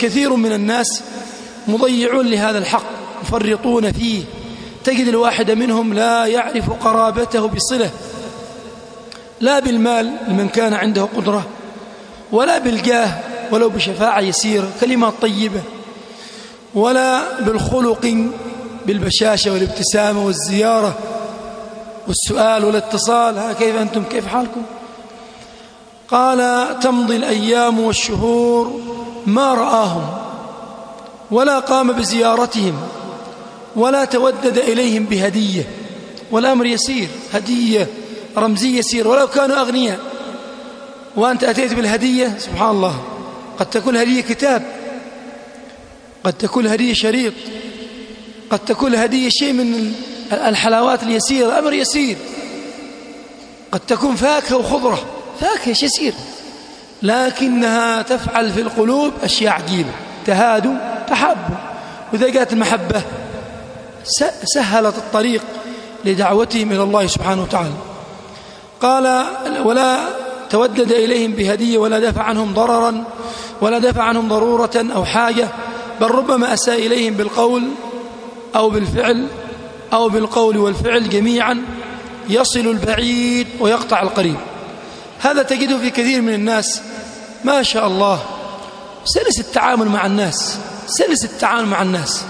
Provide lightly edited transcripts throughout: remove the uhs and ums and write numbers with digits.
كثير من الناس مضيعون لهذا الحق، مفرطون فيه. تجد الواحد منهم لا يعرف قرابته بصلة، لا بالمال لمن كان عنده قدرة، ولا بالجاه ولو بشفاعة يسيرة كلمات طيبة، ولا بالخلق بالبشاشة والابتسامة والزيارة والسؤال والاتصال. كيف أنتم، كيف حالكم؟ قال تمضي الأيام والشهور ما رآهم ولا قام بزيارتهم ولا تودد إليهم بهدية، والأمر يسير، هدية رمزية يسير ولو كانوا أغنياء. وأنت أتيت بالهدية، سبحان الله، قد تكون هدية كتاب، قد تكون هدية شريط، قد تكون هدية شيء من الحلاوات اليسيرة، أمر يسير. قد تكون فاكهة وخضرة، فاكهة يسير، لكنها تفعل في القلوب أشياء عجيبة، تهادوا تحبوا. وإذا جاءت المحبة سهلت الطريق لدعوتهم إلى الله سبحانه وتعالى. قال ولا تودد إليهم بهدية ولا دفع عنهم ضررا ولا دفع عنهم ضرورة أو حاجة، بل ربما أساء إليهم بالقول أو بالفعل أو بالقول والفعل جميعا، يصل البعيد ويقطع القريب. هذا تجده في كثير من الناس، ما شاء الله، سلس التعامل مع الناس، سلس التعامل مع الناس،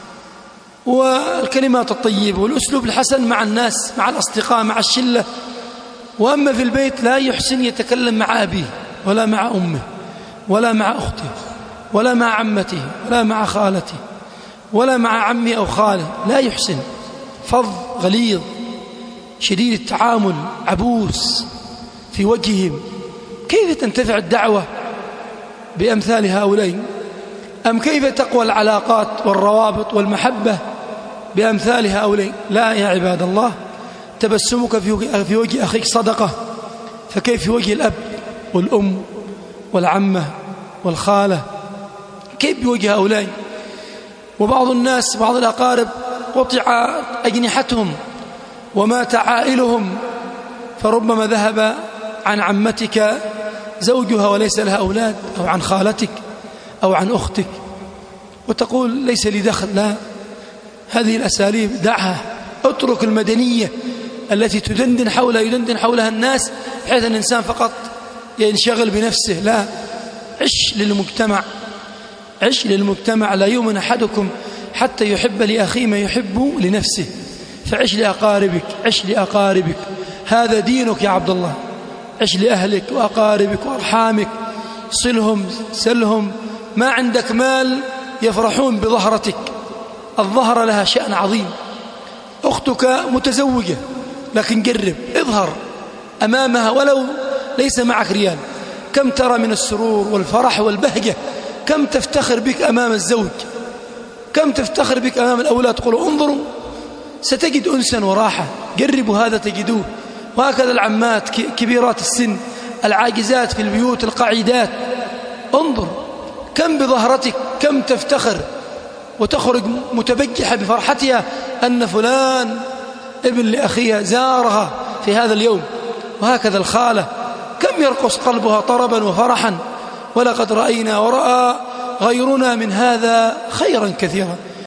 والكلمات الطيبة والأسلوب الحسن مع الناس، مع الأصدقاء، مع الشلة. وأما في البيت لا يحسن يتكلم مع أبيه ولا مع أمه ولا مع أخته ولا مع عمته ولا مع خالته ولا مع عمه أو خاله، لا يحسن، فظ غليظ شديد التعامل، عبوس في وجههم. كيف تنتفع الدعوة بأمثال هؤلاء؟ أم كيف تقوى العلاقات والروابط والمحبة بأمثال هؤلاء؟ لا يا عباد الله، تبسمك في وجه أخيك صدقة، فكيف في وجه الأب والأم والعمة والخالة؟ كيف بوجه هؤلاء؟ وبعض الناس، بعض الأقارب قطع أجنحتهم ومات عائلهم، فربما ذهب عن عمتك زوجها وليس لها أولاد، أو عن خالتك أو عن أختك، وتقول ليس لي دخل. لا، هذه الأساليب دعها، اترك المدنية التي يدندن حولها الناس، بحيث أن الإنسان فقط ينشغل بنفسه. لا، عش للمجتمع، عش للمجتمع. لا يؤمن أحدكم حتى يحب لأخيه ما يحب لنفسه، فعش لأقاربك، عش لأقاربك، هذا دينك يا عبد الله. عش لأهلك وأقاربك وأرحامك، صلهم سلهم. ما عندك مال يفرحون بظهرتك، الظهر لها شأن عظيم. أختك متزوجة لكن جرب، اظهر أمامها ولو ليس معك ريال، كم ترى من السرور والفرح والبهجة، كم تفتخر بك أمام الزوج، كم تفتخر بك أمام الأولاد. تقولوا انظروا ستجد أنسا وراحة، جربوا هذا تجدوه. وهكذا العمات كبيرات السن، العاجزات في البيوت، القعيدات، انظر كم بظهرتك، كم تفتخر وتخرج متبجحة بفرحتها أن فلان ابن لأخيها زارها في هذا اليوم. وهكذا الخالة، كم يرقص قلبها طربا وفرحا. ولقد رأينا ورأى غيرنا من هذا خيرا كثيرا.